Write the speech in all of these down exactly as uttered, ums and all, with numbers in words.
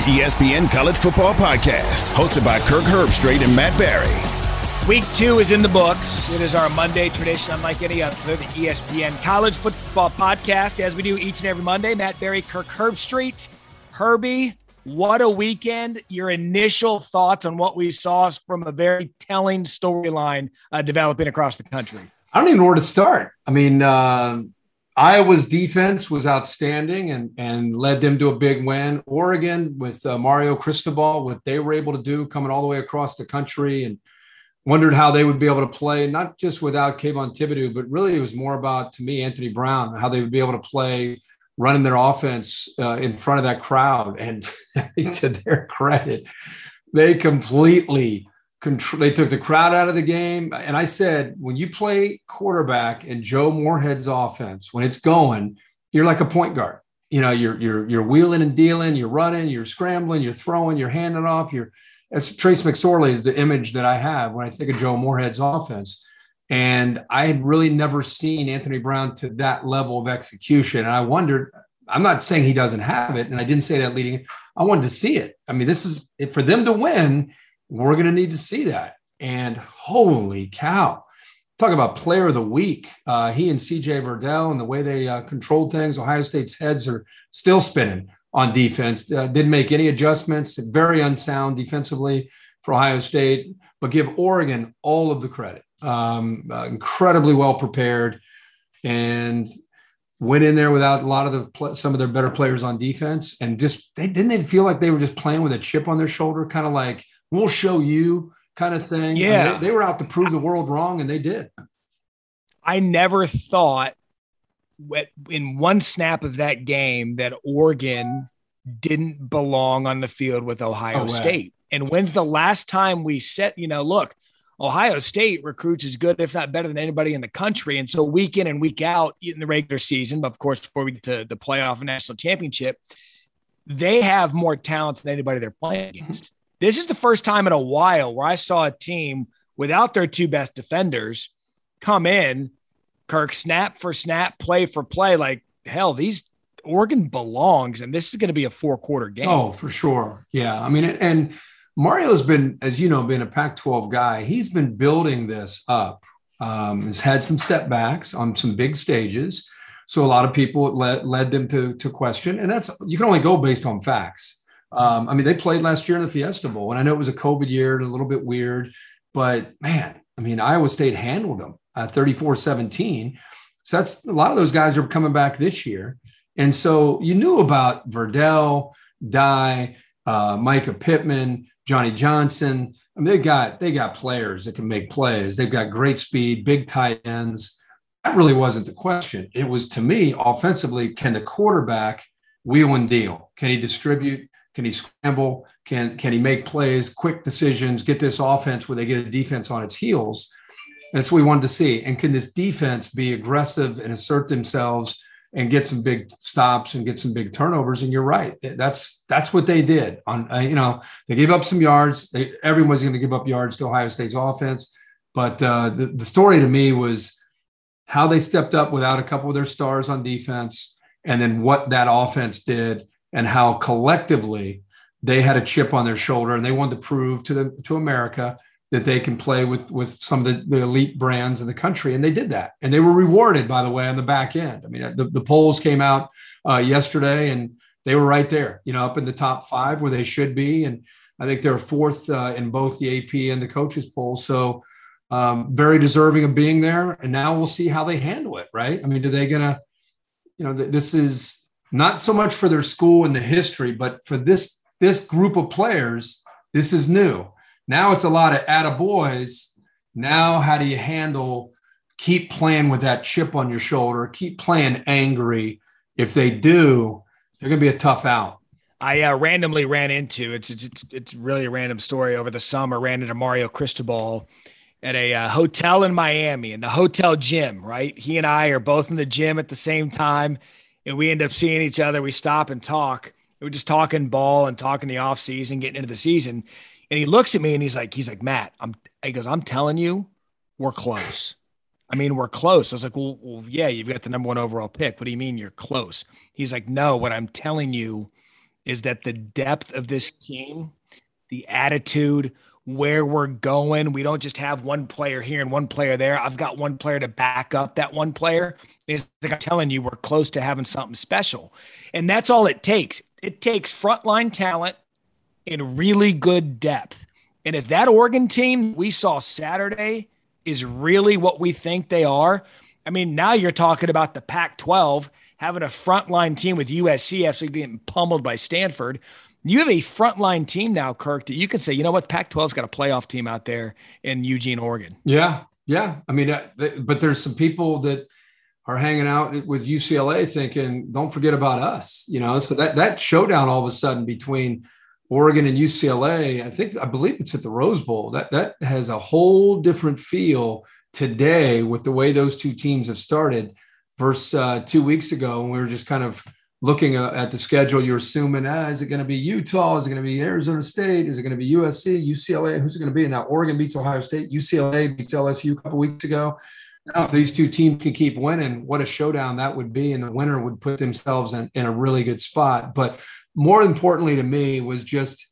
E S P N College Football Podcast, hosted by Kirk Herbstreit and Matt Barry. Week two is in the books. It is our Monday tradition, unlike any other, the E S P N College Football Podcast, as we do each and every Monday. Matt Barry, Kirk Herbstreit. Herbie, what a weekend. Your initial thoughts on what we saw from a very telling storyline uh, developing across the country. I don't even know where to start. I mean, uh, Iowa's defense was outstanding and, and led them to a big win. Oregon with uh, Mario Cristobal, what they were able to do coming all the way across the country, and wondered how they would be able to play, not just without Kayvon Thibodeau, but really it was more about, to me, Anthony Brown, how they would be able to play running their offense uh, in front of that crowd. And to their credit, they completely control. They took the crowd out of the game. And I said, when you play quarterback in Joe Moorhead's offense, when it's going, you're like a point guard. You know, you're you're you're wheeling and dealing, you're running, you're scrambling, you're throwing, you're handing off. You're that's Trace McSorley is the image that I have when I think of Joe Moorhead's offense. And I had really never seen Anthony Brown to that level of execution. And I wondered, I'm not saying he doesn't have it, and I didn't say that leading. I wanted to see it. I mean, this is for them to win. We're going to need to see that. And holy cow, talk about player of the week. Uh, he and C J Verdell and the way they uh, controlled things. Ohio State's heads are still spinning on defense. Uh, didn't make any adjustments. Very unsound defensively for Ohio State, but give Oregon all of the credit. Um, uh, incredibly well prepared and went in there without a lot of the some of their better players on defense. And just they didn't they feel like they were just playing with a chip on their shoulder, kind of like, we'll show you kind of thing. Yeah. I mean, they, they were out to prove the world wrong, and they did. I never thought in one snap of that game that Oregon didn't belong on the field with Ohio Oh, State. And when's the last time we said, you know, look, Ohio State recruits as good, if not better than anybody in the country. And so week in and week out in the regular season, but of course, before we get to the playoff and national championship, they have more talent than anybody they're playing against. This is the first time in a while where I saw a team without their two best defenders come in, Kirk, snap for snap, play for play. Like, hell, these Oregon belongs, and this is going to be a four-quarter game. Oh, for sure. Yeah. I mean, and Mario's been, as you know, been a Pac twelve guy. He's been building this up. Um, has had some setbacks on some big stages. So a lot of people led, led them to, to question. And that's, you can only go based on facts. Um, I mean, they played last year in the Fiesta Bowl, and I know it was a COVID year and a little bit weird, but man, I mean, Iowa State handled them uh, thirty-four seventeen. So that's a lot of those guys are coming back this year. And so you knew about Verdell, Dye, uh, Micah Pittman, Johnny Johnson. I mean, they got, they got players that can make plays. They've got great speed, big tight ends. That really wasn't the question. It was, to me, offensively, can the quarterback wheel and deal? Can he distribute? Can he scramble? Can can he make plays, quick decisions, get this offense where they get a defense on its heels? That's what we wanted to see. And can this defense be aggressive and assert themselves and get some big stops and get some big turnovers? And you're right. That's that's what they did. On uh, you know, they gave up some yards. They, everyone's going to give up yards to Ohio State's offense. But uh, the, the story to me was how they stepped up without a couple of their stars on defense, and then what that offense did, and how collectively they had a chip on their shoulder, and they wanted to prove to the to America that they can play with, with some of the, the elite brands in the country. And they did that. And they were rewarded, by the way, on the back end. I mean, the, the polls came out uh, yesterday, and they were right there, you know, up in the top five where they should be. And I think they're fourth uh, in both the A P and the coaches poll. So um, very deserving of being there. And now we'll see how they handle it, right? I mean, are they going to, you know, th- this is not so much for their school and the history, but for this, this group of players, this is new. Now it's a lot of attaboys. Now, how do you handle, keep playing with that chip on your shoulder, keep playing angry? If they do, they're going to be a tough out. I uh, randomly ran into, it's, it's it's really a random story over the summer, ran into Mario Cristobal at a uh, hotel in Miami, in the hotel gym, right? He and I are both in the gym at the same time, and we end up seeing each other. We stop and talk. We were just talking ball and talking the off season, getting into the season. And he looks at me and he's like, he's like, Matt, I'm, he goes, I'm telling you, we're close. I mean, we're close. I was like, well, well, yeah, you've got the number one overall pick. What do you mean you're close? He's like, no, what I'm telling you is that the depth of this team, the attitude, where we're going, we don't just have one player here and one player there. I've got one player to back up that one player. It's like I'm telling you, we're close to having something special. And that's all it takes. It takes frontline talent and really good depth. And if that Oregon team we saw Saturday is really what we think they are, I mean, now you're talking about the Pac twelve having a frontline team with U S C absolutely getting pummeled by Stanford. You have a frontline team now, Kirk, that you can say, you know what, Pac twelve's got a playoff team out there in Eugene, Oregon. Yeah, yeah. I mean, uh, th- but there's some people that are hanging out with U C L A thinking, don't forget about us, you know? So that, that showdown all of a sudden between Oregon and U C L A, I think, I believe it's at the Rose Bowl. That, that has a whole different feel today with the way those two teams have started versus uh, two weeks ago when we were just kind of looking at the schedule. You're assuming, ah, is it going to be Utah? Is it going to be Arizona State? Is it going to be U S C, U C L A? Who's it going to be? And now Oregon beats Ohio State. U C L A beats L S U a couple weeks ago. Now, if these two teams can keep winning, what a showdown that would be. And the winner would put themselves in, in a really good spot. But more importantly to me was just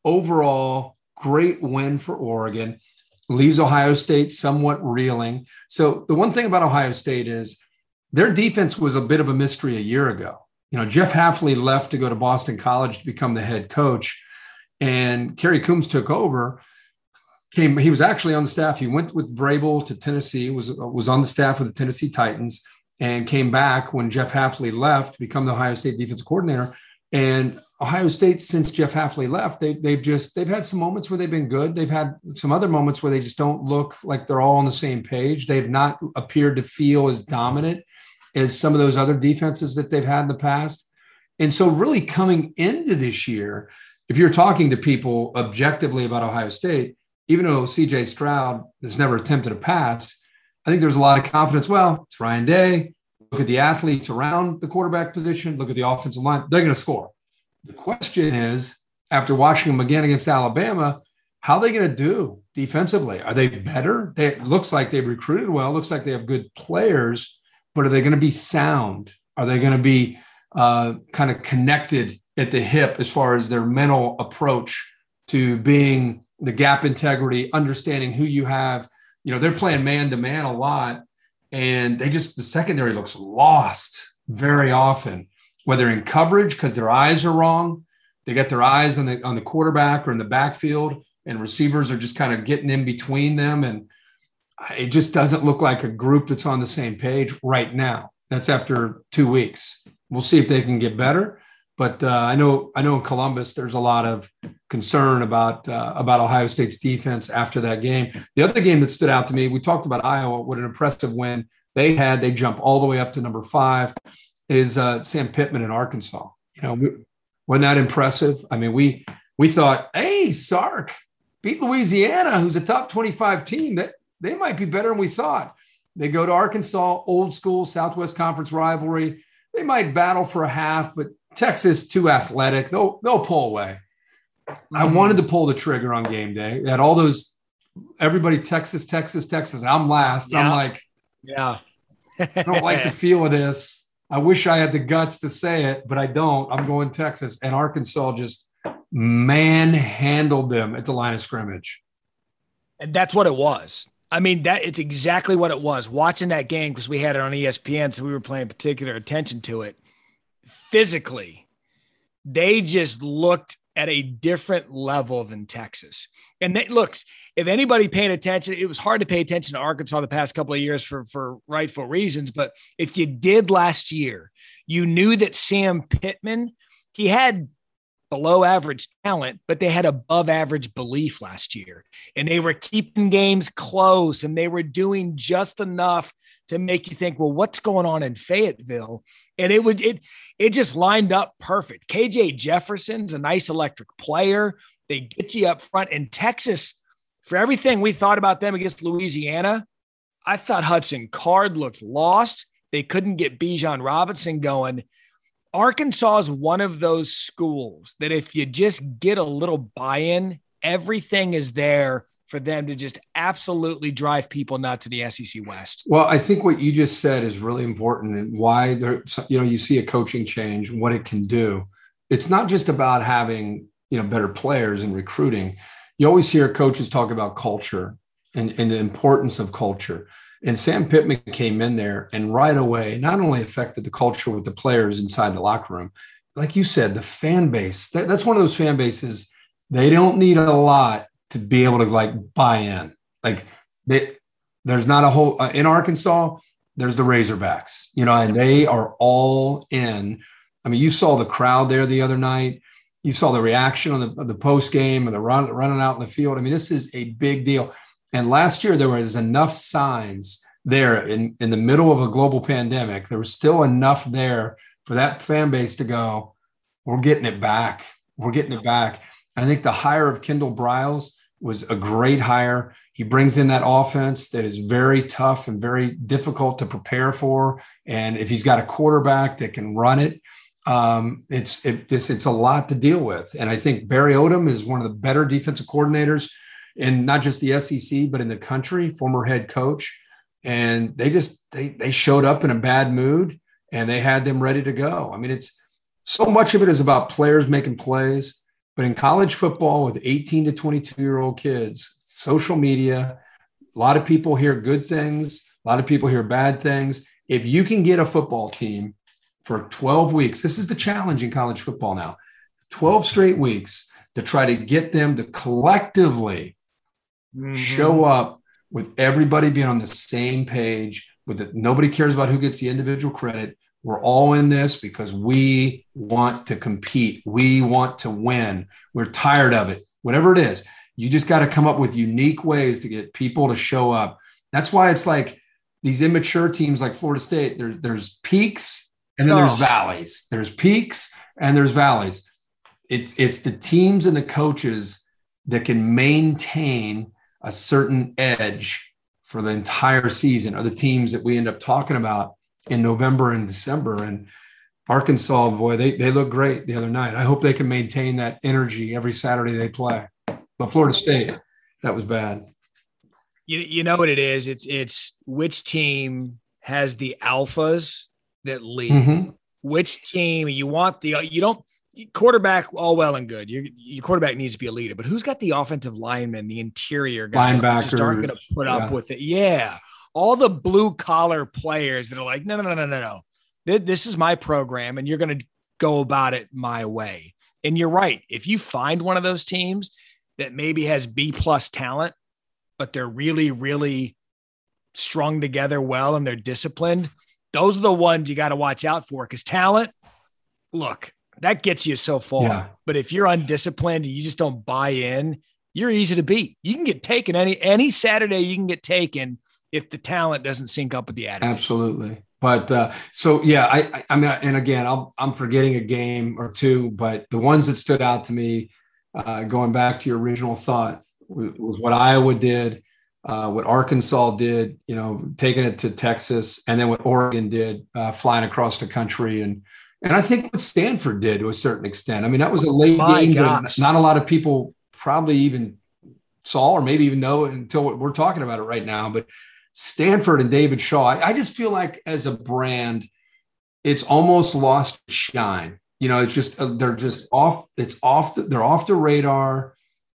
overall great win for Oregon. Leaves Ohio State somewhat reeling. So the one thing about Ohio State is their defense was a bit of a mystery a year ago. You know, Jeff Hafley left to go to Boston College to become the head coach, and Kerry Coombs took over. Came, he was actually on the staff. He went with Vrabel to Tennessee, was, was on the staff with the Tennessee Titans, and came back when Jeff Hafley left to become the Ohio State defensive coordinator. And Ohio State, since Jeff Hafley left, they, they've just, they've had some moments where they've been good. They've had some other moments where they just don't look like they're all on the same page. They've not appeared to feel as dominant as some of those other defenses that they've had in the past. And so really coming into this year, if you're talking to people objectively about Ohio State, even though C J Stroud has never attempted a pass, I think there's a lot of confidence. Well, it's Ryan Day. Look at the athletes around the quarterback position. Look at the offensive line. They're going to score. The question is, after watching them again against Alabama, how are they going to do defensively? Are they better? They, it looks like they've recruited well. It looks like they have good players. But are they going to be sound? Are they going to be uh, kind of connected at the hip as far as their mental approach to being the gap integrity, understanding who you have? You know, they're playing man-to-man a lot, and they just, the secondary looks lost very often, whether in coverage because their eyes are wrong. They got their eyes on the on the quarterback or in the backfield, and receivers are just kind of getting in between them. And it just doesn't look like a group that's on the same page right now. That's after two weeks. We'll see if they can get better. But uh, I know I know in Columbus, there's a lot of concern about, uh, about Ohio State's defense after that game. The other game that stood out to me, we talked about Iowa, what an impressive win they had. They jump all the way up to number five, is uh, Sam Pittman in Arkansas. You know, wasn't that impressive? I mean, we we thought, hey, Sark beat Louisiana, who's a top twenty-five team. That they might be better than we thought. They go to Arkansas, old school Southwest Conference rivalry. They might battle for a half, but Texas too athletic. They'll, they'll pull away. Mm-hmm. I wanted to pull the trigger on game day. They had all those, everybody, Texas, Texas, Texas. I'm last. Yeah. I'm like, yeah, I don't like the feel of this. I wish I had the guts to say it, but I don't. I'm going Texas. And Arkansas just manhandled them at the line of scrimmage. And that's what it was. I mean, that it's exactly what it was. Watching that game, because we had it on E S P N, so we were paying particular attention to it. Physically, they just looked at a different level than Texas. And they, look, if anybody paying attention, it was hard to pay attention to Arkansas the past couple of years for, for rightful reasons. But if you did last year, you knew that Sam Pittman, he had below average talent, but they had above average belief last year, and they were keeping games close, and they were doing just enough to make you think, well, what's going on in Fayetteville? And it would, it, it just lined up perfect. K J Jefferson's a nice electric player. They get you up front. And Texas, for everything we thought about them against Louisiana, I thought Hudson Card looked lost. They couldn't get Bijan Robinson going. Arkansas is one of those schools that if you just get a little buy-in, everything is there for them to just absolutely drive people nuts in the S E C West. Well, I think what you just said is really important, and why there, you know, you see a coaching change and what it can do it's not just about having, you know, better players and recruiting. You always hear coaches talk about culture and, and the importance of culture. And Sam Pittman came in there and right away, not only affected the culture with the players inside the locker room, like you said, the fan base, that, that's one of those fan bases, they don't need a lot to be able to like buy in. Like they, there's not a whole, uh, in Arkansas, there's the Razorbacks, you know, and they are all in. I mean, you saw the crowd there the other night. You saw the reaction on the, the post game and the run, running out in the field. I mean, this is a big deal. And last year there was enough signs there in, in the middle of a global pandemic. There was still enough there for that fan base to go, we're getting it back. We're getting it back. I think the hire of Kendall Briles was a great hire. He brings in that offense that is very tough and very difficult to prepare for. And if he's got a quarterback that can run it, um, it's, it, it's, it's a lot to deal with. And I think Barry Odom is one of the better defensive coordinators in not just the S E C, but in the country, former head coach. And they just, they, they showed up in a bad mood and they had them ready to go. I mean, it's so much of it is about players making plays, but in college football with eighteen to twenty-two year old kids, social media, a lot of people hear good things. A lot of people hear bad things. If you can get a football team for twelve weeks, this is the challenge in college football now, twelve straight weeks to try to get them to collectively mm-hmm. show up with everybody being on the same page, with the, nobody cares about who gets the individual credit. We're all in this because we want to compete. We want to win. We're tired of it. Whatever it is, you just got to come up with unique ways to get people to show up. That's why it's like these immature teams like Florida State, there's, there's peaks and then oh. there's valleys. There's peaks and there's valleys. It's, it's the teams and the coaches that can maintain a certain edge for the entire season are the teams that we end up talking about in November and December. And Arkansas, boy, they, they look great the other night. I hope they can maintain that energy every Saturday they play. But Florida State, that was bad. You, you know what it is? It's, it's which team has the alphas that lead, mm-hmm. which team you want the, you don't, quarterback, all well and good. Your, your quarterback needs to be a leader, but who's got the offensive linemen, the interior guys that just aren't going to put yeah. up with it? Yeah. All the blue collar players that are like, no, no, no, no, no, no. This is my program and you're going to go about it my way. And you're right. If you find one of those teams that maybe has B plus talent, but they're really, really strung together well and they're disciplined, those are the ones you got to watch out for, because talent, look, that gets you so far. Yeah. But if you're undisciplined and you just don't buy in, you're easy to beat. You can get taken any any Saturday. You can get taken if the talent doesn't sync up with the attitude. Absolutely. But uh, so, yeah, I, I, I mean, and again, I'll, I'm forgetting a game or two, but the ones that stood out to me, uh, going back to your original thought, was, was what Iowa did, uh, what Arkansas did, you know, taking it to Texas, and then what Oregon did, uh, flying across the country. And, and I think what Stanford did to a certain extent. I mean, that was a late My game, but not a lot of people probably even saw or maybe even know until we're talking about it right now. But Stanford and David Shaw, I, I just feel like as a brand, it's almost lost shine. You know, it's just, uh, they're just off. It's off. The, they're off the radar.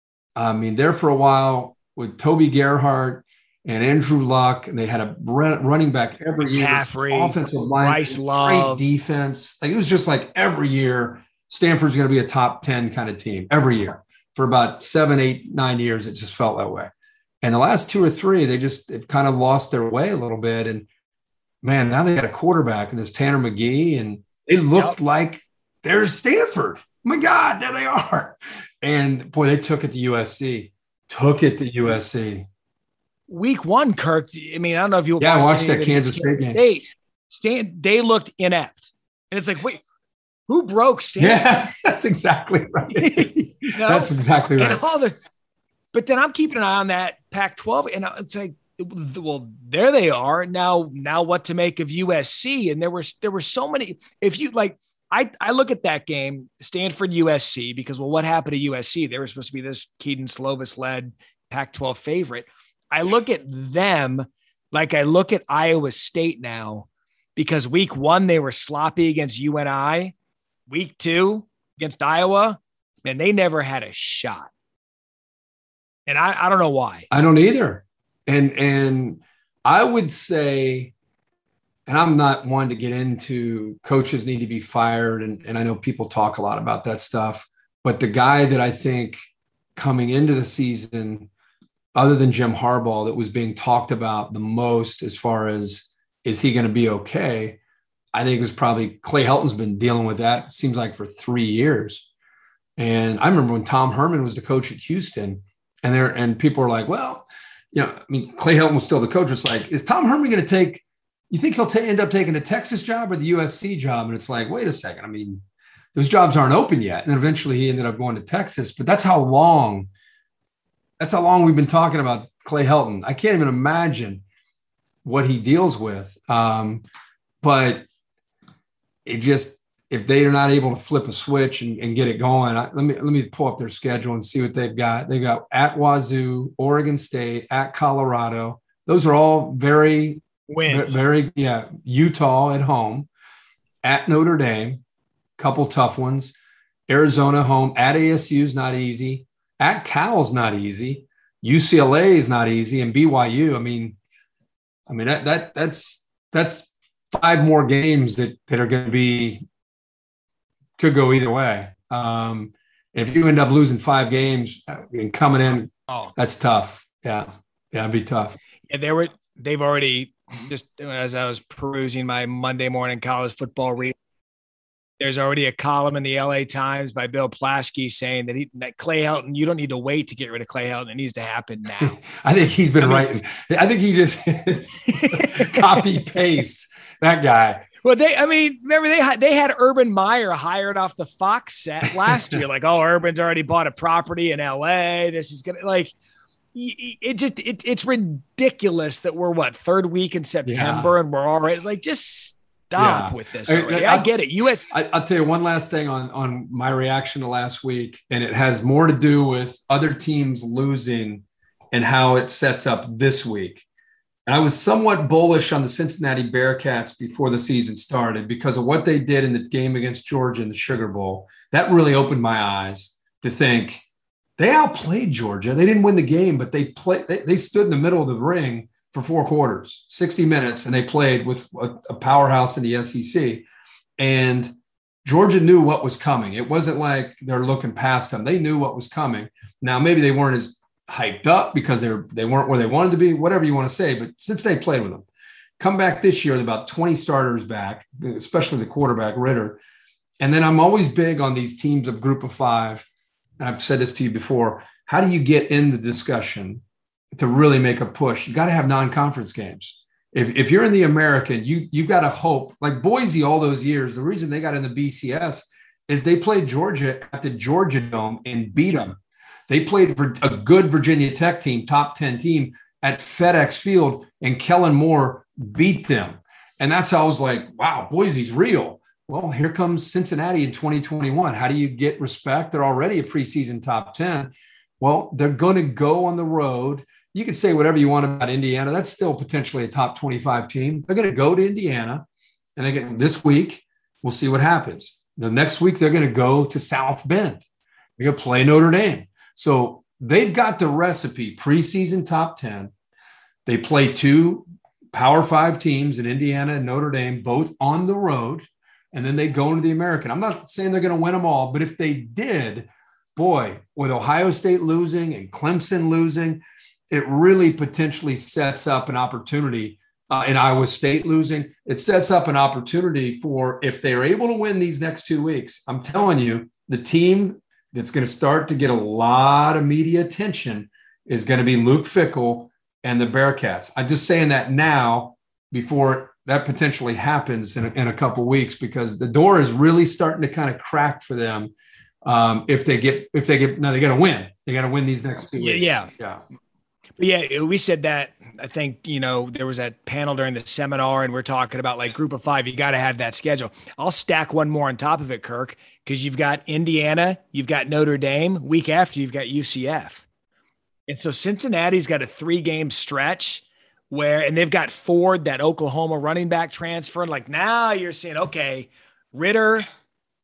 I mean, there for a while with Toby Gerhart and Andrew Luck, and they had a run, running back every year. McCaffrey, offensive line, Bryce Love, great defense. Like, it was just like every year, Stanford's going to be a top ten kind of team every year. For about seven, eight, nine years, it just felt that way. And the last two or three, they just have kind of lost their way a little bit. And man, now they got a quarterback and this Tanner McGee, and they looked yep. like there's Stanford. Oh my God, there they are. And boy, they took it to U S C, took it to U S C. Week one, Kirk. I mean, I don't know if you yeah, watched that Kansas State game. State. Stan, they looked inept. And it's like, wait, who broke Stanford? Yeah, that's exactly right. you know? That's exactly right. And all the, but then I'm keeping an eye on that Pac twelve, and it's like, well, there they are now. Now, what to make of U S C? And there were there were so many. If you like, I I look at that game, Stanford U S C, because well, what happened to U S C? They were supposed to be this Keaton Slovis led Pac twelve favorite. I look at them like I look at Iowa State now, because week one they were sloppy against U N I. Week two, against Iowa, man, they never had a shot. And I, I don't know why. I don't either. And, and I would say, and I'm not one to get into coaches need to be fired. And, and I know people talk a lot about that stuff, but the guy that I think coming into the season, other than Jim Harbaugh, that was being talked about the most as far as, is he going to be okay? I think it was probably Clay Helton's been dealing with that, it seems like, for three years. And I remember when Tom Herman was the coach at Houston, and there, and people were like, well, you know, I mean, Clay Helton was still the coach. It's like, is Tom Herman going to take, you think he'll t- end up taking the Texas job or the U S C job? And it's like, wait a second. I mean, those jobs aren't open yet. And then eventually he ended up going to Texas, but that's how long, that's how long we've been talking about Clay Helton. I can't even imagine what he deals with. Um, but it just, if they are not able to flip a switch and, and get it going, I, let me, let me pull up their schedule and see what they've got. They've got at Wazoo, Oregon State, at Colorado. Those are all very, Wins. Very, yeah. Utah at home, at Notre Dame, couple tough ones. Arizona home, at A S U is not easy. At Cal's not easy. U C L A is not easy, and B Y U. I mean, I mean that that that's that's five more games that that are going to be could go either way. Um, if you end up losing five games and coming in, oh, that's tough. Yeah, yeah, it'd be tough. Yeah, they were. They've already. Just as I was perusing my Monday morning college football read, there's already a column in the L A Times by Bill Plaschke saying that, he, that Clay Helton, you don't need to wait to get rid of Clay Helton. It needs to happen now. I think he's been I mean, writing. I think he just copy paste that guy. Well, they, I mean, remember they had, they had Urban Meyer hired off the Fox set last year. Like, oh, Urban's already bought a property in L A. This is going to like, it just it, it's ridiculous that we're what third week in September yeah. and we're already like just stop yeah. with this already. I, I, I get it. U S I, I'll tell you one last thing on on my reaction to last week, and it has more to do with other teams losing and how it sets up this week. And I was somewhat bullish on the Cincinnati Bearcats before the season started because of what they did in the game against Georgia in the Sugar Bowl. That really opened my eyes to think. They outplayed Georgia. They didn't win the game, but they played. They, they stood in the middle of the ring for four quarters, sixty minutes, and they played with a, a powerhouse in the S E C. And Georgia knew what was coming. It wasn't like they're looking past them. They knew what was coming. Now, maybe they weren't as hyped up because they were, they weren't where they wanted to be, whatever you want to say. But since they played with them, come back this year with about twenty starters back, especially the quarterback, Ritter. And then I'm always big on these teams of group of five. And I've said this to you before, how do you get in the discussion to really make a push? You got to have non-conference games. If, if you're in the American, you, you've got to hope. Like Boise all those years, the reason they got in the B C S is they played Georgia at the Georgia Dome and beat them. They played for a good Virginia Tech team, top ten team, at FedEx Field, and Kellen Moore beat them. And that's how I was like, wow, Boise's real. Well, here comes Cincinnati in twenty twenty-one. How do you get respect? They're already a preseason top ten. Well, they're going to go on the road. You can say whatever you want about Indiana. That's still potentially a top twenty-five team. They're going to go to Indiana, and they get this week. We'll see what happens. The next week, they're going to go to South Bend. They're going to play Notre Dame. So they've got the recipe, preseason top ten. They play two Power Five teams in Indiana and Notre Dame, both on the road. And then they go into the American. I'm not saying they're going to win them all, but if they did, boy, with Ohio State losing and Clemson losing, it really potentially sets up an opportunity. Uh, and Iowa State losing, it sets up an opportunity for, if they're able to win these next two weeks, I'm telling you, the team that's going to start to get a lot of media attention is going to be Luke Fickell and the Bearcats. I'm just saying that now before that potentially happens in a, in a couple of weeks, because the door is really starting to kind of crack for them. Um, if they get, if they get, no, they got to win. They got to win these next two weeks. Yeah. Yeah. But yeah, we said that. I think, you know, there was that panel during the seminar and we're talking about like group of five, you got to have that schedule. I'll stack one more on top of it, Kirk, because you've got Indiana, you've got Notre Dame, week after you've got U C F. And so Cincinnati's got a three game stretch where, and they've got Ford, that Oklahoma running back transfer. Like now you're saying, okay, Ritter,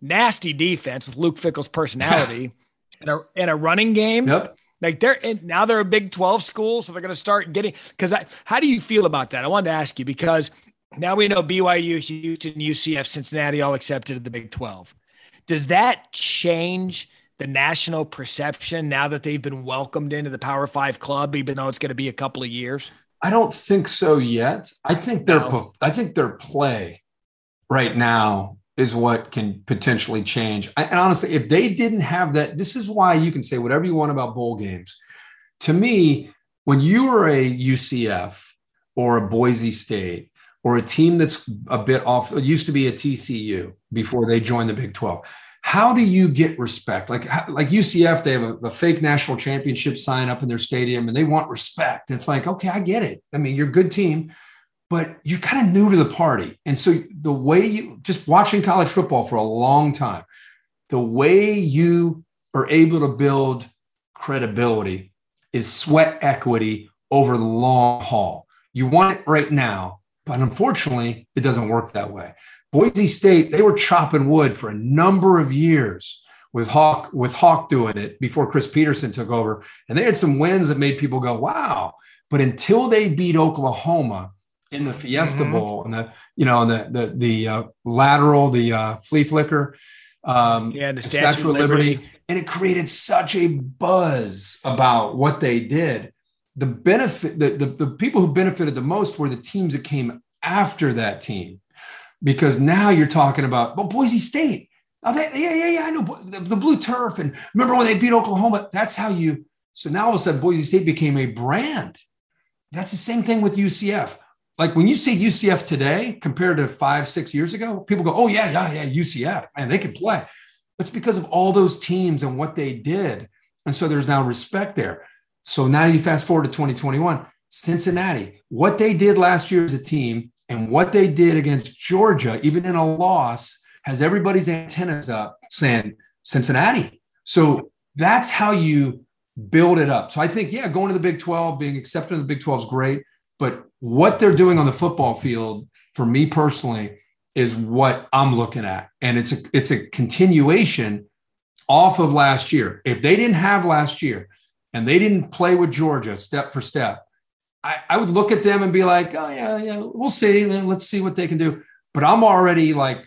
nasty defense with Luke Fickell's personality and, a, and a running game. Yep. Like they're and now they're a Big twelve school, so they're going to start getting. Because I, how do you feel about that? I wanted to ask you because now we know B Y U, Houston, U C F, Cincinnati all accepted at the Big twelve. Does that change the national perception now that they've been welcomed into the Power Five club, even though it's going to be a couple of years? I don't think so yet. I think their No. I think their play right now is what can potentially change. I, and honestly, if they didn't have that, this is why you can say whatever you want about bowl games. To me, when you were a U C F or a Boise State or a team that's a bit off, it used to be a T C U before they joined the Big twelve. How do you get respect? Like, like U C F, they have a, a fake national championship sign up in their stadium and they want respect. It's like, okay, I get it. I mean, you're a good team, but you're kind of new to the party. And so the way you, just watching college football for a long time, the way you are able to build credibility is sweat equity over the long haul. You want it right now, but unfortunately, it doesn't work that way. Boise State, they were chopping wood for a number of years with Hawk, with Hawk doing it before Chris Peterson took over. And they had some wins that made people go, wow. But until they beat Oklahoma in the Fiesta Mm-hmm. Bowl and the, you know, the, the, the uh, lateral, the uh, flea flicker, um, Yeah, the the Statue of Liberty. and it created such a buzz about what they did. The benefit, the, the, the people who benefited the most were the teams that came after that team. Because now you're talking about, well, Boise State. Oh, they, yeah, yeah, yeah. I know the, the blue turf. And remember when they beat Oklahoma? That's how you. So now all of a sudden, Boise State became a brand. That's the same thing with U C F. Like when you see U C F today compared to five, six years ago, people go, oh, yeah, yeah, yeah, U C F. Man, they can play. It's because of all those teams and what they did. And so there's now respect there. So now you fast forward to twenty twenty-one, Cincinnati, what they did last year as a team. And what they did against Georgia, even in a loss, has everybody's antennas up saying Cincinnati. So that's how you build it up. So I think, yeah, going to the Big twelve, being accepted in the Big twelve is great. But what they're doing on the football field, for me personally, is what I'm looking at. And it's a, it's a continuation off of last year. If they didn't have last year and they didn't play with Georgia step for step, I, I would look at them and be like, oh, yeah, yeah, we'll see. Let's see what they can do. But I'm already like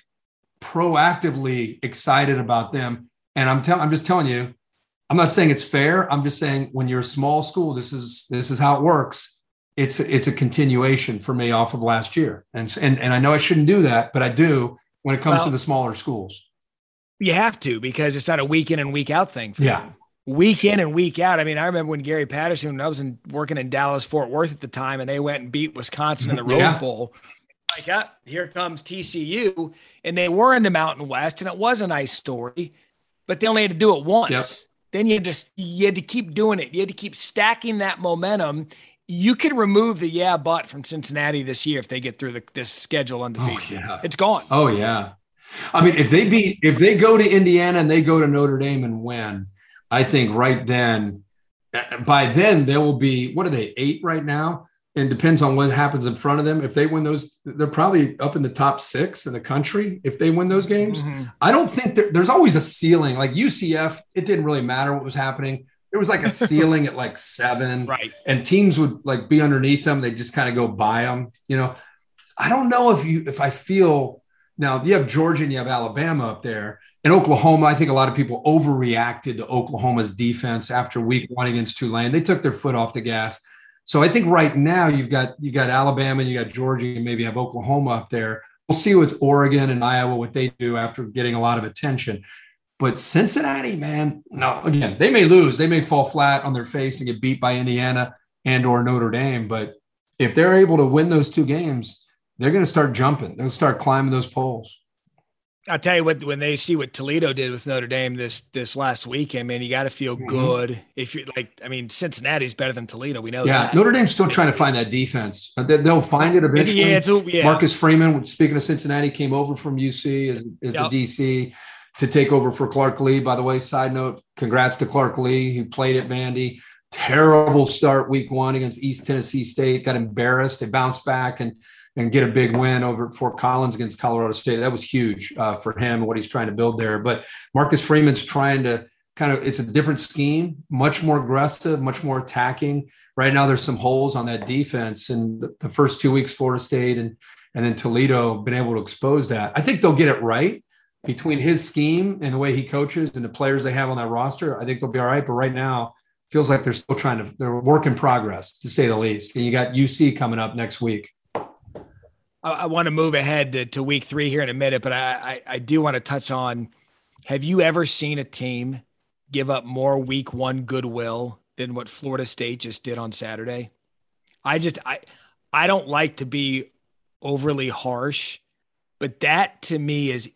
proactively excited about them. And I'm telling, I'm just telling you, I'm not saying it's fair. I'm just saying when you're a small school, this is, this is how it works. It's, it's a continuation for me off of last year. And, and, and I know I shouldn't do that, but I do when it comes Well, to the smaller schools. You have to, because it's not a week in and week out thing for Yeah. them. Week in and week out. I mean, I remember when Gary Patterson, when I was in, working in Dallas, Fort Worth at the time, and they went and beat Wisconsin in the Rose Yeah. Bowl. Like, yeah, here comes T C U. And they were in the Mountain West, and it was a nice story, but they only had to do it once. Yep. Then you had to, you had to keep doing it. You had to keep stacking that momentum. You can remove the yeah, but from Cincinnati this year if they get through the, this schedule undefeated. Oh, yeah. It's gone. Oh, yeah. I mean, if they beat, if they go to Indiana and they go to Notre Dame and win, I think right then, by then there will be, what are they, eight right now? And depends on what happens in front of them. If they win those, they're probably up in the top six in the country if they win those games. Mm-hmm. I don't think there, there's always a ceiling. Like U C F, it didn't really matter what was happening. There was like a ceiling at like seven. Right. And teams would like be underneath them. They just kind of go by them. You know, I don't know if you, if I feel now you have Georgia and you have Alabama up there. In Oklahoma, I think a lot of people overreacted to Oklahoma's defense after week one against Tulane. They took their foot off the gas. So I think right now you've got you got Alabama and you got Georgia and maybe have Oklahoma up there. We'll see with Oregon and Iowa what they do after getting a lot of attention. But Cincinnati, man, no, again, they may lose. They may fall flat on their face and get beat by Indiana and or Notre Dame. But if they're able to win those two games, they're going to start jumping. They'll start climbing those poles. I'll tell you what, when they see what Toledo did with Notre Dame this this last weekend, man, you got to feel Mm-hmm. good. If you're like, I mean, Cincinnati's better than Toledo. We know Yeah, that. Notre Dame's still trying to find that defense. They- They'll find it eventually. Yeah, it's a, yeah. Marcus Freeman, speaking of Cincinnati, came over from U C as, as Yep. the D C to take over for Clark Lee. By the way, side note, congrats to Clark Lee, who played at Vandy. Terrible start week one against East Tennessee State, got embarrassed. They bounced back and and get a big win over at Fort Collins against Colorado State. That was huge uh, for him and what he's trying to build there. But Marcus Freeman's trying to kind of, it's a different scheme, much more aggressive, much more attacking. Right now, there's some holes on that defense. And the, the first two weeks, Florida State and, and then Toledo been able to expose that. I think they'll get it right between his scheme and the way he coaches and the players they have on that roster. I think they'll be all right. But right now, feels like they're still trying to, they're work in progress, to say the least. And you got U C coming up next week. I, I want to move ahead to, to week three here in a minute, but I, I, I do want to touch on, have you ever seen a team give up more week one goodwill than what Florida State just did on Saturday? I just, I, I don't like to be overly harsh, but that to me is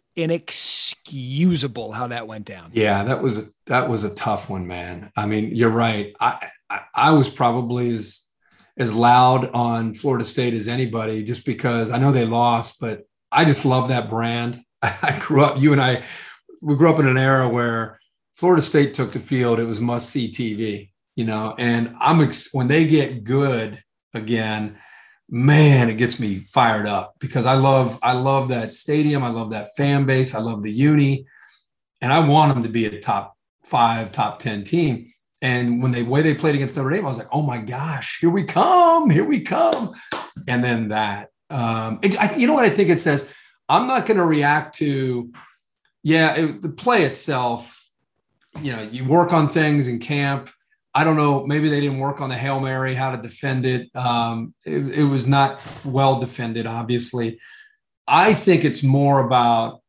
inexcusable how that went down. Yeah, that was a, that was a tough one, man. I mean, you're right. I, I, I was probably as, as loud on Florida State as anybody, just because I know they lost, but I just love that brand. I grew up, you and I, we grew up in an era where Florida State took the field. It was must see T V, you know, and I'm, ex- when they get good again, man, it gets me fired up because I love, I love that stadium. I love that fan base. I love the uni, and I want them to be a top five, top ten team. And when they, way they played against Notre Dame, I was like, oh my gosh, here we come, here we come. And then that, um, it, I, you know what I think it says? I'm not going to react to, yeah, it, the play itself. You know, you work on things in camp. I don't know, maybe they didn't work on the Hail Mary, how to defend it. Um, it, it was not well defended, obviously. I think it's more about,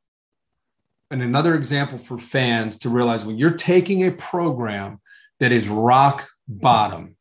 and another example for fans to realize, when you're taking a program that is rock bottom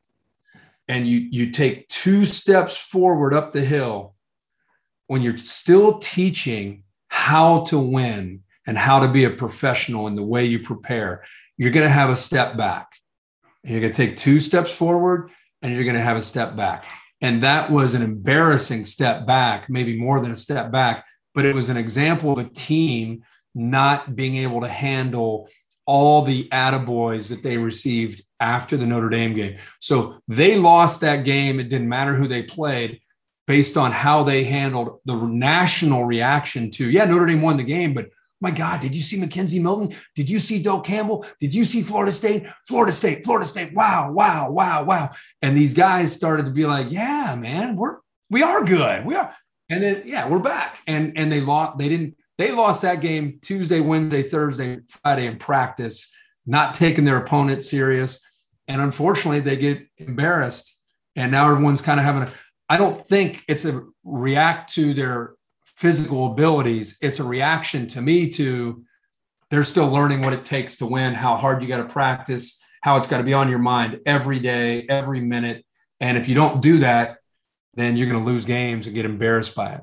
and you, you take two steps forward up the hill, when you're still teaching how to win and how to be a professional in the way you prepare, you're going to have a step back. And you're going to take two steps forward and you're going to have a step back. And that was an embarrassing step back, maybe more than a step back, but it was an example of a team not being able to handle all the attaboys that they received after the Notre Dame game. So they lost that game. It didn't matter who they played, based on how they handled the national reaction to, yeah, Notre Dame won the game, but my God, did you see Mackenzie Milton? Did you see Doak Campbell? Did you see Florida State? Florida State, Florida State. Wow, wow, wow, wow. And these guys started to be like, yeah, man, we're, we are good. We are. And then, yeah, we're back. And, and they lost, they didn't, they lost that game Tuesday, Wednesday, Thursday, Friday in practice, not taking their opponent serious. And unfortunately they get embarrassed. And now everyone's kind of having a, I don't think it's a react to their physical abilities. It's a reaction to me to, they're still learning what it takes to win, how hard you got to practice, how it's got to be on your mind every day, every minute. And if you don't do that, then you're going to lose games and get embarrassed by it.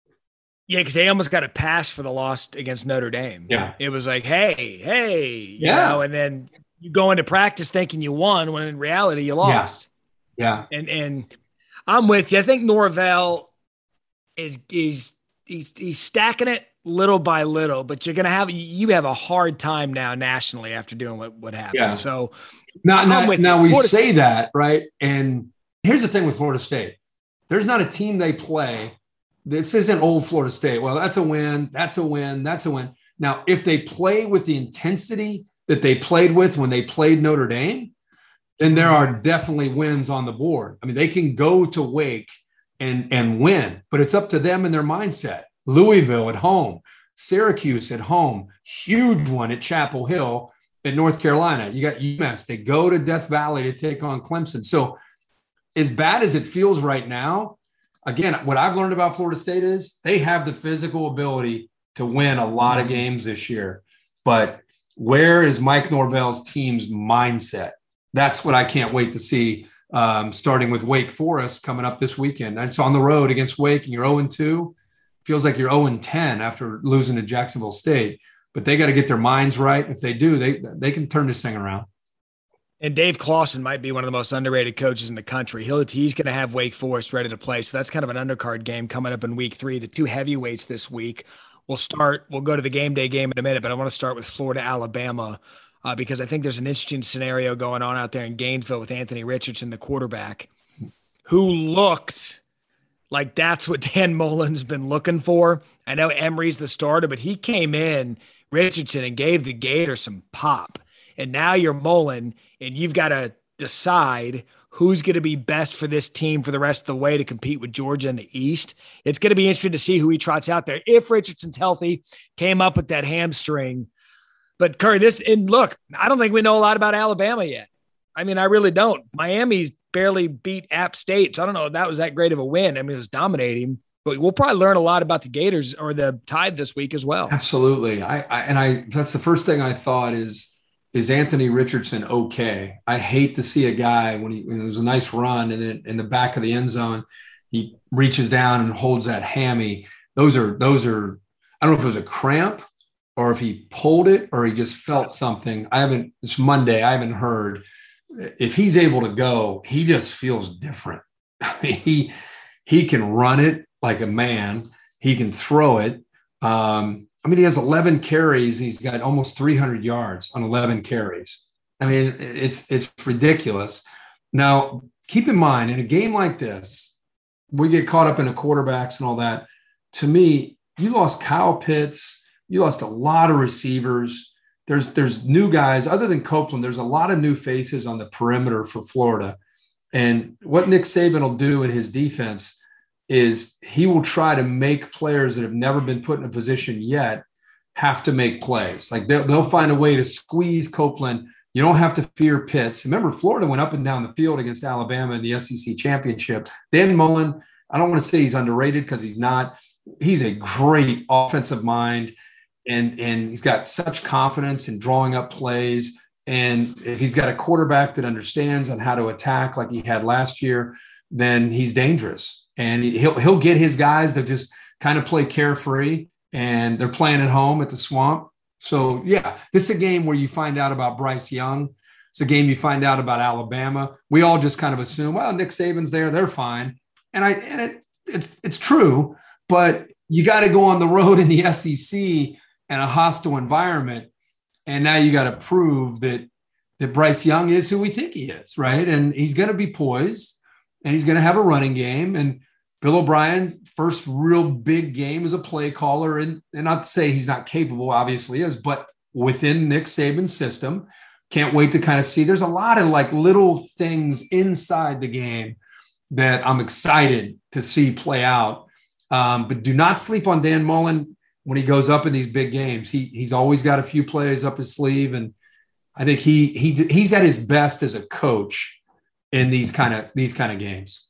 Yeah, because they almost got a pass for the loss against Notre Dame. Yeah. It was like, hey, hey, you yeah. know, and then you go into practice thinking you won when in reality you lost. Yeah. yeah. And and I'm with you. I think Norvell is is he's he's stacking it little by little, but you're gonna have you have a hard time now nationally after doing what, what happened. Yeah. So now, now, now we Florida say that, right? And here's the thing with Florida State. There's not a team they play. This isn't old Florida State. Well, that's a win. That's a win. That's a win. Now, if they play with the intensity that they played with when they played Notre Dame, then there are definitely wins on the board. I mean, they can go to Wake and, and win, but it's up to them and their mindset. Louisville at home, Syracuse at home, huge one at Chapel Hill in North Carolina. You got UMass. They go to Death Valley to take on Clemson. So as bad as it feels right now, again, what I've learned about Florida State is they have the physical ability to win a lot of games this year. But where is Mike Norvell's team's mindset? That's what I can't wait to see, um, starting with Wake Forest coming up this weekend. It's on the road against Wake, and you're oh and two. Feels like you're oh and ten after losing to Jacksonville State. But they got to get their minds right. If they do, they they can turn this thing around. And Dave Clawson might be one of the most underrated coaches in the country. He'll, he's going to have Wake Forest ready to play. So that's kind of an undercard game coming up in week three. The two heavyweights this week. We'll start, we'll go to the game day game in a minute, but I want to start with Florida, Alabama, uh, because I think there's an interesting scenario going on out there in Gainesville with Anthony Richardson, the quarterback, who looked Like that's what Dan Mullen's been looking for. I know Emery's the starter, but he came in Richardson and gave the Gators some pop. And now you're Mullen, and you've got to decide who's going to be best for this team for the rest of the way to compete with Georgia in the East. It's going to be interesting to see who he trots out there. If Richardson's healthy, came up with that hamstring. But Curry, this, and look, I don't think we know a lot about Alabama yet. I mean, I really don't. Miami's barely beat App State, so I don't know if that was that great of a win. I mean, it was dominating. But we'll probably learn a lot about the Gators or the Tide this week as well. Absolutely. I, I and I that's the first thing I thought is, is Anthony Richardson okay? I hate to see a guy when he when it was a nice run and then in the back of the end zone, he reaches down and holds that hammy. Those are those are I don't know if it was a cramp or if he pulled it or he just felt something. I haven't, it's Monday, I haven't heard. If he's able to go, he just feels different. I mean, he he can run it like a man. He can throw it. Um, I mean, he has eleven carries. He's got almost three hundred yards on eleven carries. I mean, it's it's ridiculous. Now, keep in mind, in a game like this, we get caught up in the quarterbacks and all that. To me, you lost Kyle Pitts. You lost a lot of receivers. There's there's new guys. Other than Copeland, there's a lot of new faces on the perimeter for Florida. And what Nick Saban will do in his defense is he will try to make players that have never been put in a position yet have to make plays. Like they'll, they'll find a way to squeeze Copeland. You don't have to fear Pitts. Remember, Florida went up and down the field against Alabama in the S E C championship. Dan Mullen, I don't want to say he's underrated because he's not. He's a great offensive mind. And, and he's got such confidence in drawing up plays. And if he's got a quarterback that understands on how to attack like he had last year, then he's dangerous. And he'll he'll get his guys to just kind of play carefree, and they're playing at home at the Swamp. So, yeah, this is a game where you find out about Bryce Young. It's a game you find out about Alabama. We all just kind of assume, well, Nick Saban's there, they're fine. And I and it it's it's true, but you got to go on the road in the S E C and a hostile environment. And now you got to prove that that Bryce Young is who we think he is, right? And he's going to be poised, and he's going to have a running game. And Bill O'Brien, first real big game as a play caller, and, and not to say he's not capable, obviously is, but within Nick Saban's system. Can't wait to kind of see. There's a lot of like little things inside the game that I'm excited to see play out. Um, but do not sleep on Dan Mullen when he goes up in these big games. He he's always got a few plays up his sleeve, and I think he he he's at his best as a coach in these kind of these kind of games.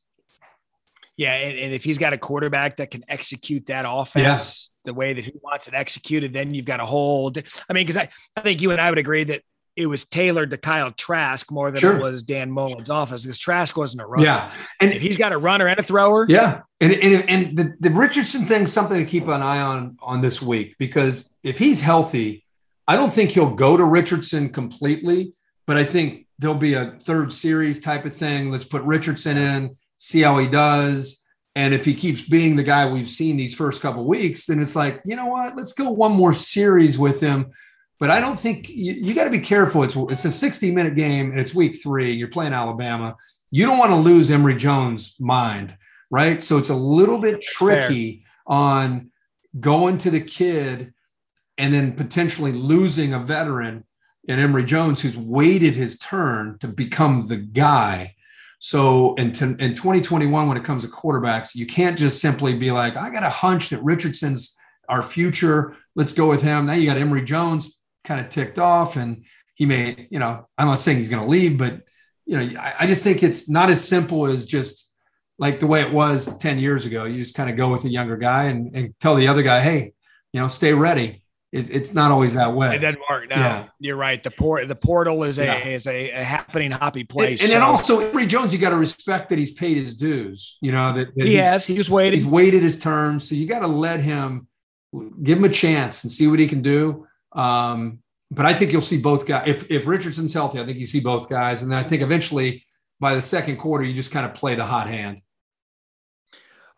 Yeah, and, and if he's got a quarterback that can execute that offense yes. the way that he wants it executed, then you've got a hold. I mean, because I, I think you and I would agree that it was tailored to Kyle Trask more than sure. it was Dan Mullen's offense, because Trask wasn't a runner. Yeah, and if he's got a runner and a thrower. Yeah, and and, and the, the Richardson thing is something to keep an eye on on this week, because if he's healthy, I don't think he'll go to Richardson completely, but I think there'll be a third series type of thing. Let's put Richardson in, see how he does. And if he keeps being the guy we've seen these first couple of weeks, then it's like, you know what, let's go one more series with him. But I don't think you, you got to be careful. It's it's a sixty minute game and it's week three. You're playing Alabama. You don't want to lose Emory Jones' mind, right? So it's a little bit That's tricky fair. On going to the kid and then potentially losing a veteran in Emory Jones who's waited his turn to become the guy. So in, t- in twenty twenty-one, when it comes to quarterbacks, you can't just simply be like, I got a hunch that Richardson's our future. Let's go with him. Now you got Emory Jones kind of ticked off, and he may, you know, I'm not saying he's going to leave, but, you know, I, I just think it's not as simple as just like the way it was ten years ago. You just kind of go with a younger guy and, and tell the other guy, hey, you know, stay ready. It, it's not always that way. It doesn't work. No, yeah. You're right. The port, the portal is a yeah. is a, a happening, hoppy place. And, and so. Then also Emory Jones, you got to respect that he's paid his dues. You know that, that he, he has. He was waiting. He's waited his turn, so you got to let him, give him a chance and see what he can do. Um, but I think you'll see both guys. If if Richardson's healthy, I think you see both guys, and then I think eventually by the second quarter, you just kind of play the hot hand.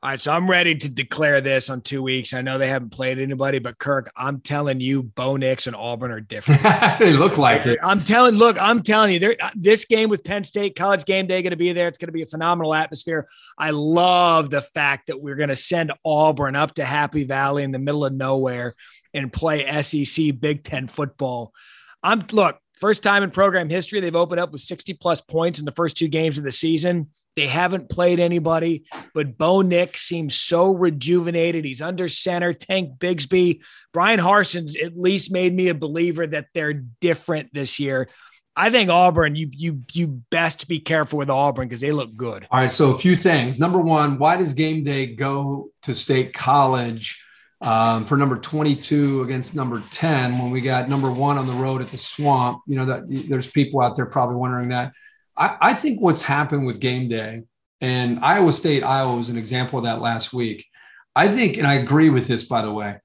All right, so I'm ready to declare this on two weeks. I know they haven't played anybody, but Kirk, I'm telling you, Bo Nix and Auburn are different. They look like it. I'm telling, look, I'm telling you, this game with Penn State, College Game Day, going to be there. It's going to be a phenomenal atmosphere. I love the fact that we're going to send Auburn up to Happy Valley in the middle of nowhere and play S E C Big Ten football. I'm look, first time in program history, they've opened up with sixty plus points in the first two games of the season. They haven't played anybody, but Bo Nix seems so rejuvenated. He's under center. Tank Bigsby, Brian Harson's at least made me a believer that they're different this year. I think Auburn, you you you best be careful with Auburn because they look good. All right, so a few things. Number one, why does game day go to State College um, for number twenty-two against number ten when we got number one on the road at the Swamp? You know, that there's people out there probably wondering that. I, I think what's happened with game day, and Iowa State, Iowa was an example of that last week. I think, and I agree with this, by the way,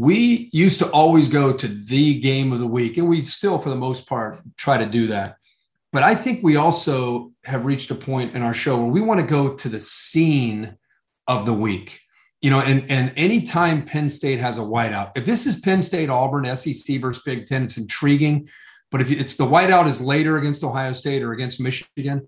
we used to always go to the game of the week, and we still, for the most part, try to do that. But I think we also have reached a point in our show where we want to go to the scene of the week. You know, and, and anytime Penn State has a whiteout, if this is Penn State, Auburn, S E C versus Big Ten, it's intriguing. But if it's the whiteout is later against Ohio State or against Michigan,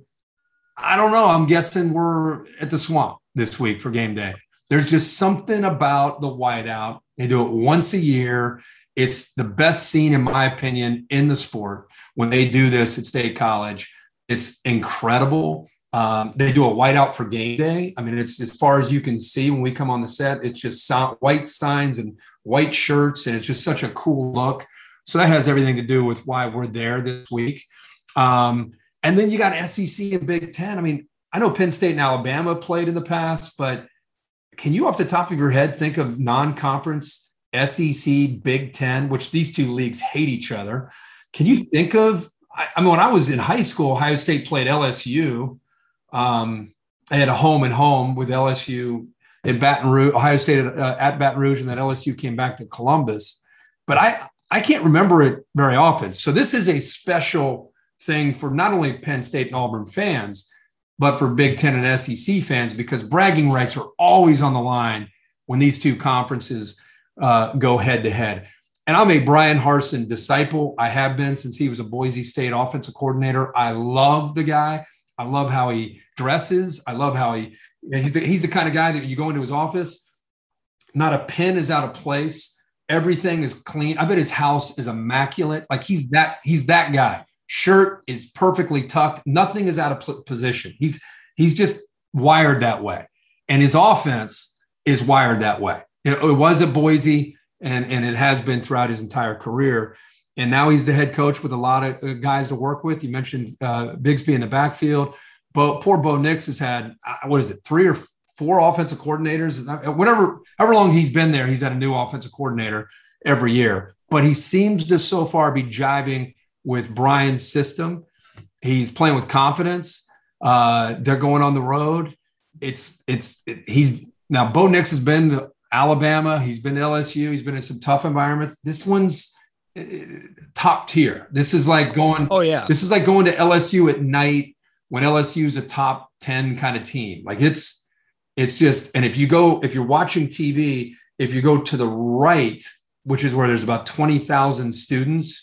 I don't know. I'm guessing we're at the Swamp this week for game day. There's just something about the whiteout. They do it once a year. It's the best scene, in my opinion, in the sport when they do this at State College. It's incredible. Um, they do a whiteout for game day. I mean, it's as far as you can see when we come on the set, it's just so- white signs and white shirts, and it's just such a cool look. So that has everything to do with why we're there this week. Um, and then you got S E C and Big Ten. I mean, I know Penn State and Alabama played in the past, but can you off the top of your head think of non-conference S E C, Big Ten, which these two leagues hate each other? Can you think of, I, I mean, when I was in high school, Ohio State played L S U. Um, I had a home and home with L S U in Baton Rouge, Ohio State uh, at Baton Rouge, and then L S U came back to Columbus. But I, I can't remember it very often. So this is a special thing for not only Penn State and Auburn fans, but for Big Ten and S E C fans, because bragging rights are always on the line when these two conferences uh, go head to head. And I'm a Brian Harsin disciple. I have been since he was a Boise State offensive coordinator. I love the guy. I love how he dresses. I love how he, you know, he's, the, he's the kind of guy that you go into his office, not a pin is out of place. Everything is clean. I bet his house is immaculate. Like he's that, he's that guy. Shirt is perfectly tucked. Nothing is out of position. He's, he's just wired that way. And his offense is wired that way. It, it was at Boise and, and it has been throughout his entire career. And now he's the head coach with a lot of guys to work with. You mentioned uh, Bigsby in the backfield. But poor Bo Nix has had, what is it, three or four offensive coordinators? Whatever, however long he's been there, he's had a new offensive coordinator every year. But he seems to so far be jiving with Brian's system. He's playing with confidence. Uh, they're going on the road. It's it's it, he's now Bo Nix has been to Alabama. He's been to L S U. He's been in some tough environments. This one's uh, top tier. This is like going. Oh yeah. This is like going to L S U at night when L S U is a top ten kind of team. Like it's it's just. And if you go, if you're watching T V, if you go to the right, which is where there's about twenty thousand students,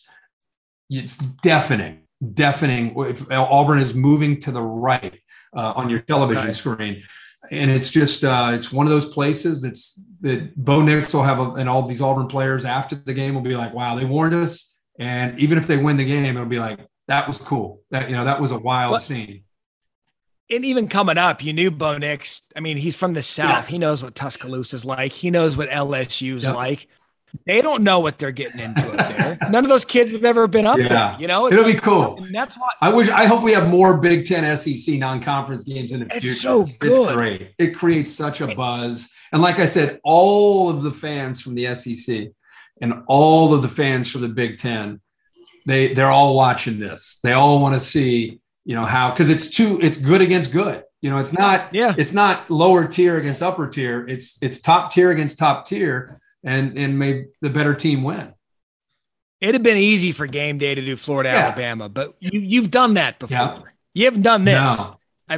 it's deafening. Deafening if Auburn is moving to the right uh, on your television okay. screen. And it's just, uh, it's one of those places that's that Bo Nix will have, a, and all these Auburn players after the game will be like, wow, they warned us. And even if they win the game, it'll be like, that was cool. That, you know, that was a wild well, scene. And even coming up, you knew Bo Nix. I mean, he's from the South. Yeah. He knows what Tuscaloosa's like. He knows what L S U's yeah. like. They don't know what they're getting into up there. None of those kids have ever been up yeah. there. You know, it's it'll like, be cool. And that's why I wish. I hope we have more Big Ten S E C non-conference games in the it's future. It's so good. It's great. It creates such a buzz. And like I said, all of the fans from the S E C and all of the fans from the Big Ten, they they're all watching this. They all want to see, you know, how because it's too. It's good against good. You know, it's not. Yeah. It's not lower tier against upper tier. It's it's top tier against top tier. And and may the better team win. It'd have been easy for game day to do Florida, yeah. Alabama, but you, you've done that before. Yeah. You haven't done this. No. I mean,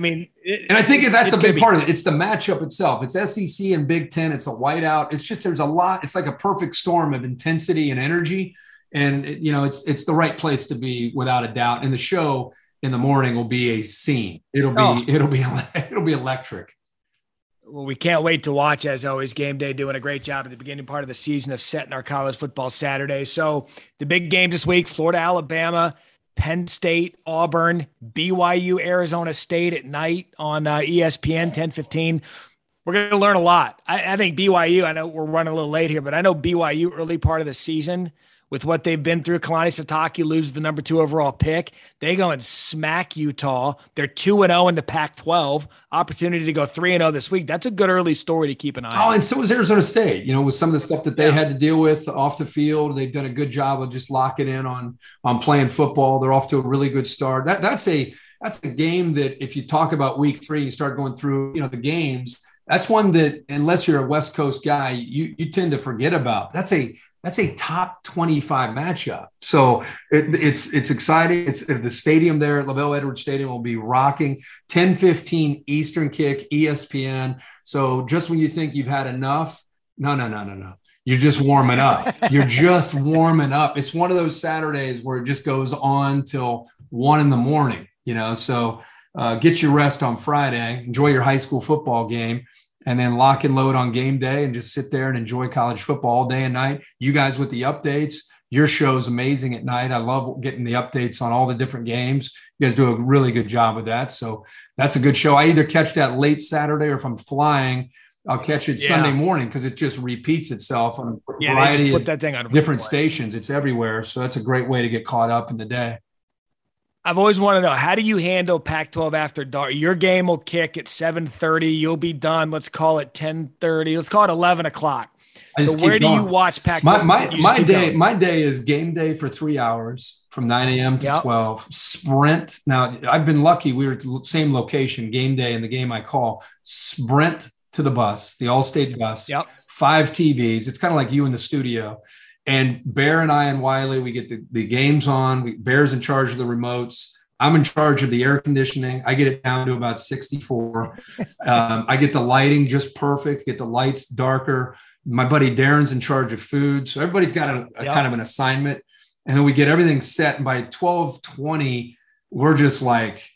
And I think that's a big be- part of it. It's the matchup itself. It's S E C and Big Ten. It's a whiteout. It's just, there's a lot. It's like a perfect storm of intensity and energy. And, it, you know, it's it's the right place to be without a doubt. And the show in the morning will be a scene. It'll be, oh. it'll be, it'll be electric. Well, we can't wait to watch, as always. Game Day doing a great job at the beginning part of the season of setting our college football Saturday. So the big games this week, Florida, Alabama, Penn State, Auburn, B Y U, Arizona State at night on uh, E S P N, ten fifteen. We're going to learn a lot. I, I think B Y U, I know we're running a little late here, but I know B Y U early part of the season with what they've been through. Kalani Sitake loses the number two overall pick. They go and smack Utah. They're two and oh in the Pac twelve. Opportunity to go three and oh this week. That's a good early story to keep an eye on. Oh, and so was Arizona State. You know, with some of the stuff that they yeah. had to deal with off the field, they've done a good job of just locking in on, on playing football. They're off to a really good start. That That's a that's a game that if you talk about week three, you start going through, you know, the games, that's one that unless you're a West Coast guy, you you tend to forget about. That's a That's a top twenty-five matchup. So it, it's it's exciting. It's the stadium there at LaVell Edwards Stadium will be rocking. ten fifteen Eastern kick, E S P N. So just when you think you've had enough, no, no, no, no, no. You're just warming up. You're just warming up. It's one of those Saturdays where it just goes on till one in the morning, you know. So uh, get your rest on Friday. Enjoy your high school football game. And then lock and load on game day and just sit there and enjoy college football all day and night. You guys with the updates, your show's amazing at night. I love getting the updates on all the different games. You guys do a really good job with that. So that's a good show. I either catch that late Saturday or if I'm flying, I'll catch it yeah. Sunday morning because it just repeats itself on a yeah, variety put that thing on of different stations. It's everywhere. So that's a great way to get caught up in the day. I've always wanted to know, how do you handle Pac twelve after dark? Your game will kick at seven thirty. You'll be done. Let's call it ten thirty. Let's call it eleven o'clock. So where do going. you watch Pac twelve? My, my, my day, going? my day is game day for three hours from nine a.m. to yep. twelve. Sprint. Now, I've been lucky. We were at the same location, game day, and the game I call. Sprint to the bus, the All-State bus. Yep. Five T Vs. It's kind of like you in the studio. And Bear and I and Wiley, we get the, the games on. We, Bear's in charge of the remotes. I'm in charge of the air conditioning. I get it down to about sixty-four. um, I get the lighting just perfect, get the lights darker. My buddy Darren's in charge of food. So everybody's got a, a yep. kind of an assignment. And then we get everything set. And by twelve twenty, we're just like,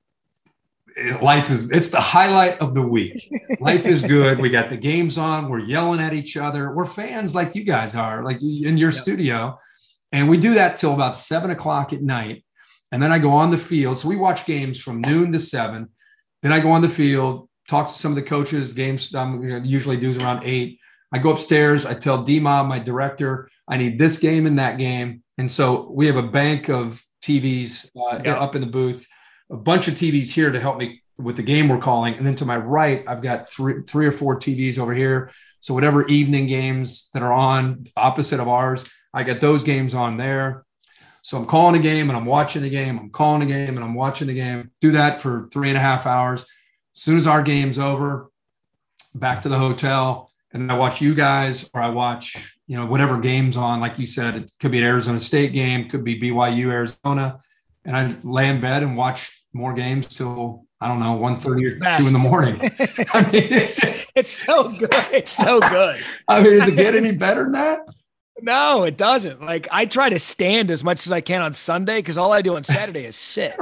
life is, it's the highlight of the week. Life is good. We got the games on. We're yelling at each other. We're fans like you guys are, like in your yep. studio. And we do that till about seven o'clock at night. And then I go on the field. So we watch games from noon to seven. Then I go on the field, talk to some of the coaches. Games um, usually do around eight. I go upstairs. I tell D-Mob, my director, I need this game and that game. And so we have a bank of T Vs uh, yep. up in the booth. A bunch of T Vs here to help me with the game we're calling. And then to my right, I've got three, three or four T Vs over here. So whatever evening games that are on opposite of ours, I got those games on there. So I'm calling a game and I'm watching the game. I'm calling a game and I'm watching the game. Do that for three and a half hours. As soon as our game's over, back to the hotel. And I watch you guys, or I watch, you know, whatever game's on. Like you said, it could be an Arizona State game, could be B Y U, Arizona. And I lay in bed and watch more games till, I don't know, one thirty or two in the morning. I mean, it's, just, it's so good. It's so good. I mean, does it get any better than that? No, it doesn't. Like, I try to stand as much as I can on Sunday because all I do on Saturday is sit.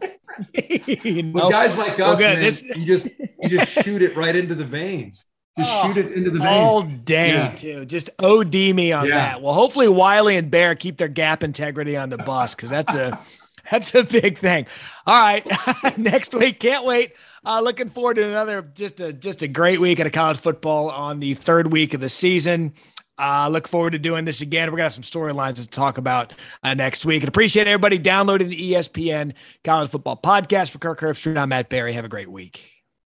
you know? Well, guys like us, okay, man, this... you just you just shoot it right into the veins. Just oh, shoot it into the veins. All day, yeah. too. Just O D me on yeah. that. Well, hopefully Wiley and Bear keep their gap integrity on the bus because that's a – That's a big thing. All right. Next week. Can't wait. Uh, looking forward to another, just a, just a great week of college football on the third week of the season. Uh, look forward to doing this again. We're going to have some storylines to talk about uh, next week. And appreciate everybody downloading the E S P N College Football Podcast. For Kirk Herbstreit, I'm Matt Barry. Have a great week.